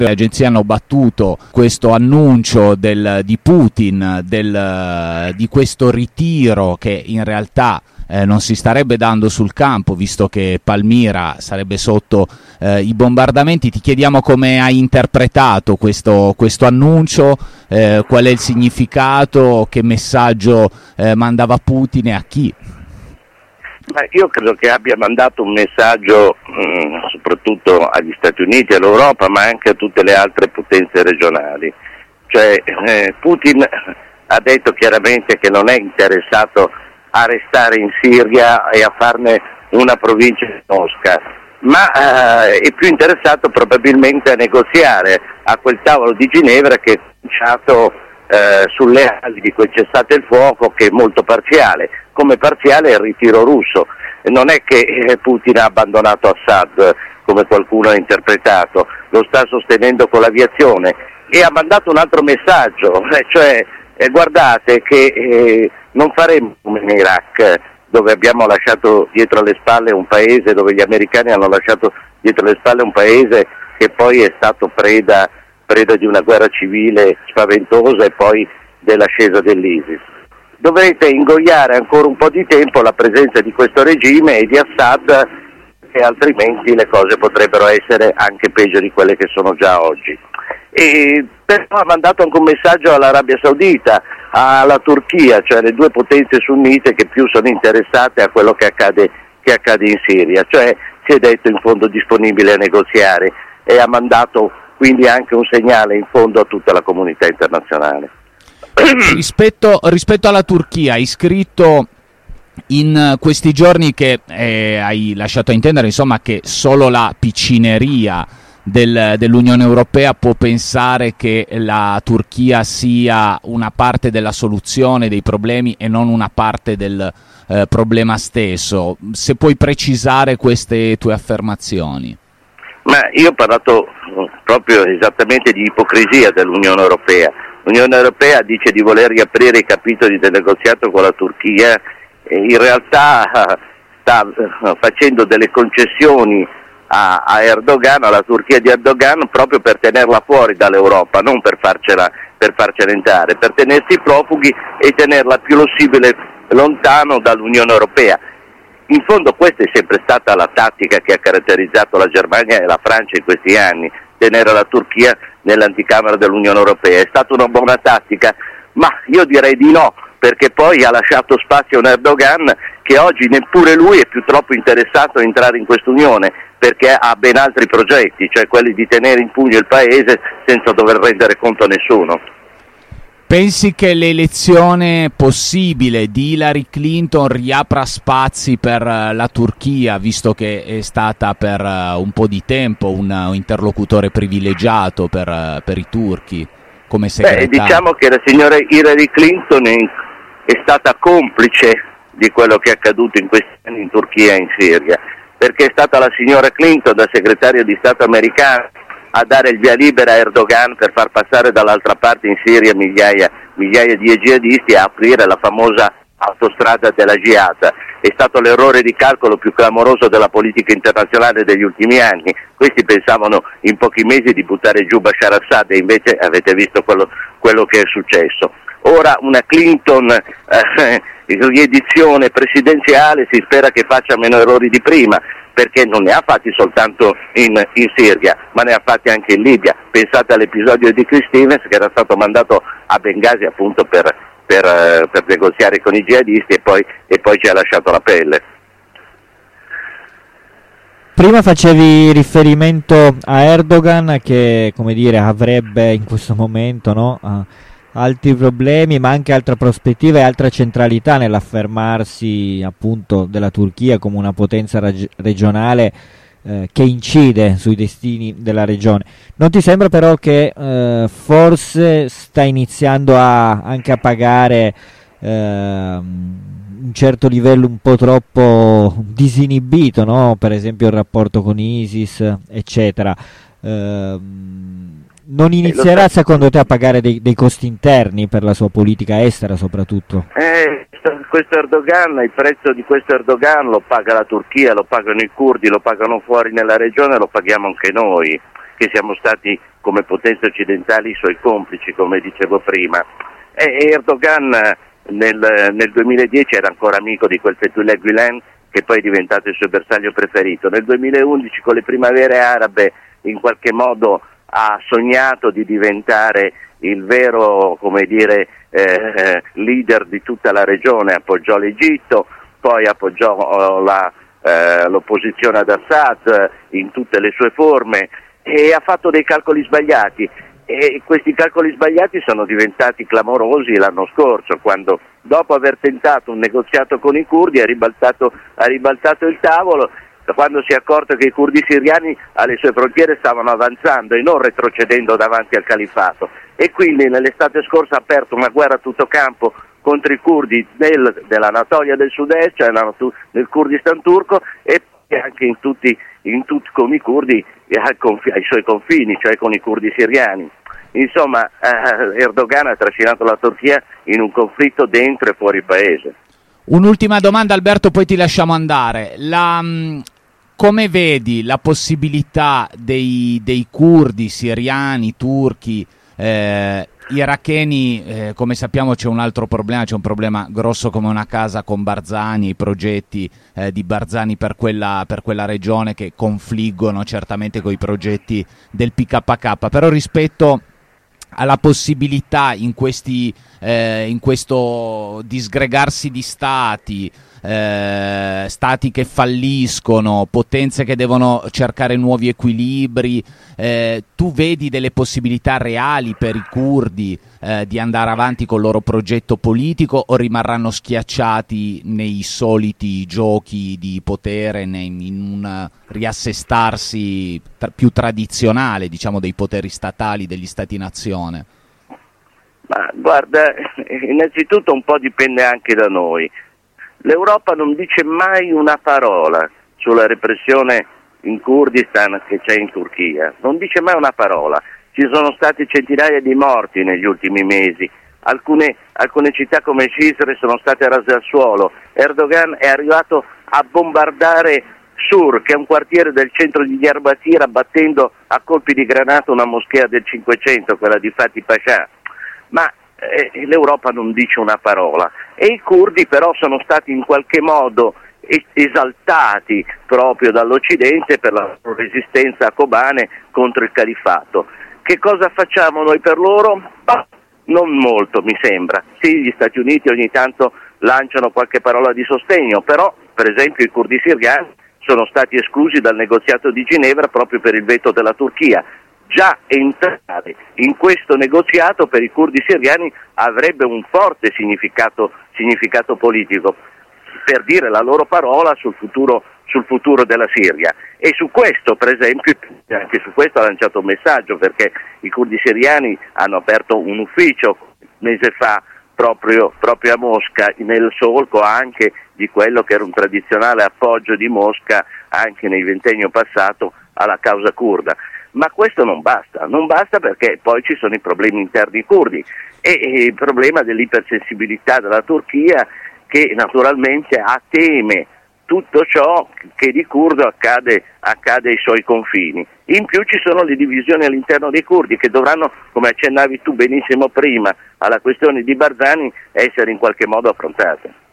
Le agenzie hanno battuto questo annuncio di Putin di questo ritiro che in realtà non si starebbe dando sul campo, visto che Palmira sarebbe sotto i bombardamenti. Ti chiediamo come hai interpretato questo annuncio, qual è il significato, che messaggio mandava Putin e a chi? Io credo che abbia mandato un messaggio soprattutto agli Stati Uniti, all'Europa, ma anche a tutte le altre potenze regionali. Cioè Putin ha detto chiaramente che non è interessato a restare in Siria e a farne una provincia di Mosca, ma è più interessato probabilmente a negoziare a quel tavolo di Ginevra che è cominciato sulle ali di quel cessate il fuoco, che è molto parziale. Come parziale è il ritiro russo. Non è che Putin ha abbandonato Assad, come qualcuno ha interpretato, lo sta sostenendo con l'aviazione, e ha mandato un altro messaggio, cioè guardate che non faremo come in Iraq, dove abbiamo lasciato dietro le spalle un paese, dove gli americani hanno lasciato dietro le spalle un paese che poi è stato preda di una guerra civile spaventosa e poi dell'ascesa dell'ISIS. Dovrete ingoiare ancora un po' di tempo la presenza di questo regime e di Assad, e altrimenti le cose potrebbero essere anche peggio di quelle che sono già oggi. E però ha mandato anche un messaggio all'Arabia Saudita, alla Turchia, cioè le due potenze sunnite che più sono interessate a quello che accade in Siria, cioè si è detto in fondo disponibile a negoziare, e ha mandato quindi anche un segnale in fondo a tutta la comunità internazionale. Rispetto alla Turchia, hai scritto in questi giorni che hai lasciato intendere, insomma, che solo la piccineria dell'Unione Europea può pensare che la Turchia sia una parte della soluzione dei problemi e non una parte del problema stesso. Se puoi precisare queste tue affermazioni. Ma io ho parlato proprio esattamente di ipocrisia dell'Unione Europea. L'Unione Europea dice di voler riaprire i capitoli del negoziato con la Turchia, e in realtà sta facendo delle concessioni a Erdogan, alla Turchia di Erdogan, proprio per tenerla fuori dall'Europa, non per farcela entrare, per tenersi i profughi e tenerla più possibile lontano dall'Unione Europea. In fondo questa è sempre stata la tattica che ha caratterizzato la Germania e la Francia in questi anni, tenere la Turchia nell'anticamera dell'Unione Europea. È stata una buona tattica? Ma io direi di no, perché poi ha lasciato spazio a un Erdogan che oggi neppure lui è più troppo interessato a entrare in quest'Unione, perché ha ben altri progetti, cioè quelli di tenere in pugno il paese senza dover rendere conto a nessuno. Pensi che l'elezione possibile di Hillary Clinton riapra spazi per la Turchia, visto che è stata per un po' di tempo un interlocutore privilegiato per i turchi come segretario? Diciamo che la signora Hillary Clinton è stata complice di quello che è accaduto in questi anni in Turchia e in Siria, perché è stata la signora Clinton, da segretario di Stato americano, a dare il via libera a Erdogan per far passare dall'altra parte in Siria migliaia di jihadisti, a aprire la famosa autostrada della jihad. È stato l'errore di calcolo più clamoroso della politica internazionale degli ultimi anni. Questi pensavano in pochi mesi di buttare giù Bashar Assad, e invece avete visto quello che è successo. Ora una Clinton riedizione presidenziale, si spera che faccia meno errori di prima, perché non ne ha fatti soltanto in Siria, ma ne ha fatti anche in Libia. Pensate all'episodio di Chris Stevens, che era stato mandato a Bengasi appunto per negoziare con i jihadisti, e poi ci ha lasciato la pelle. Prima facevi riferimento a Erdogan che, come dire, avrebbe in questo momento, no, altri problemi, ma anche altra prospettiva e altra centralità nell'affermarsi appunto della Turchia come una potenza regionale che incide sui destini della regione. Non ti sembra però che forse sta iniziando anche a pagare un certo livello un po' troppo disinibito, no? Per esempio il rapporto con ISIS, eccetera. Non inizierà secondo te a pagare dei costi interni per la sua politica estera soprattutto? Questo Erdogan, il prezzo di questo Erdogan lo paga la Turchia, lo pagano i curdi, lo pagano fuori nella regione, lo paghiamo anche noi. che siamo stati come potenze occidentali i suoi complici, come dicevo prima. Erdogan nel 2010 era ancora amico di quel Fethullah Gülen che poi è diventato il suo bersaglio preferito. Nel 2011 con le primavere arabe in qualche modo ha sognato di diventare il vero, leader di tutta la regione, appoggiò l'Egitto, poi appoggiò l'opposizione ad Assad in tutte le sue forme e ha fatto dei calcoli sbagliati, e questi calcoli sbagliati sono diventati clamorosi l'anno scorso, quando dopo aver tentato un negoziato con i curdi ha ribaltato il tavolo, quando si è accorto che i curdi siriani alle sue frontiere stavano avanzando e non retrocedendo davanti al califfato, e quindi nell'estate scorsa ha aperto una guerra a tutto campo contro i curdi dell'Anatolia del sud-est, cioè nel Kurdistan turco, e anche con i curdi ai suoi confini, cioè con i curdi siriani. Insomma, Erdogan ha trascinato la Turchia in un conflitto dentro e fuori paese. Un'ultima domanda, Alberto, poi ti lasciamo andare. Come vedi la possibilità dei curdi siriani, turchi, iracheni? Come sappiamo c'è un altro problema, c'è un problema grosso come una casa con Barzani, i progetti di Barzani per quella regione, che confliggono certamente con i progetti del PKK, però rispetto alla possibilità in questo disgregarsi di stati che falliscono, potenze che devono cercare nuovi equilibri, tu vedi delle possibilità reali per i curdi di andare avanti col loro progetto politico, o rimarranno schiacciati nei soliti giochi di potere, in un riassestarsi più tradizionale, diciamo, dei poteri statali degli stati-nazione? Ma guarda, innanzitutto un po' dipende anche da noi. L'Europa non dice mai una parola sulla repressione in Kurdistan che c'è in Turchia, non dice mai una parola. Ci sono stati centinaia di morti negli ultimi mesi, alcune città come Cizre sono state rase al suolo. Erdogan è arrivato a bombardare Sur, che è un quartiere del centro di Diyarbakir, abbattendo a colpi di granata una moschea del Cinquecento, quella di Fatih Pasha. Ma l'Europa non dice una parola, e i curdi però sono stati in qualche modo esaltati proprio dall'Occidente per la loro resistenza a Kobane contro il califfato. Che cosa facciamo noi per loro? Non molto, mi sembra. Sì, gli Stati Uniti ogni tanto lanciano qualche parola di sostegno, però per esempio i curdi siriani sono stati esclusi dal negoziato di Ginevra proprio per il veto della Turchia. Già entrare in questo negoziato per i curdi siriani avrebbe un forte significato politico, per dire la loro parola sul futuro della Siria. E su questo, per esempio, anche su questo ha lanciato un messaggio, perché i curdi siriani hanno aperto un ufficio un mese fa proprio a Mosca, nel solco anche di quello che era un tradizionale appoggio di Mosca anche nel ventennio passato alla causa curda. Ma questo non basta perché poi ci sono i problemi interni curdi e il problema dell'ipersensibilità della Turchia, che naturalmente teme tutto ciò che di curdo accade ai suoi confini. In più ci sono le divisioni all'interno dei curdi che dovranno, come accennavi tu benissimo prima alla questione di Barzani, essere in qualche modo affrontate.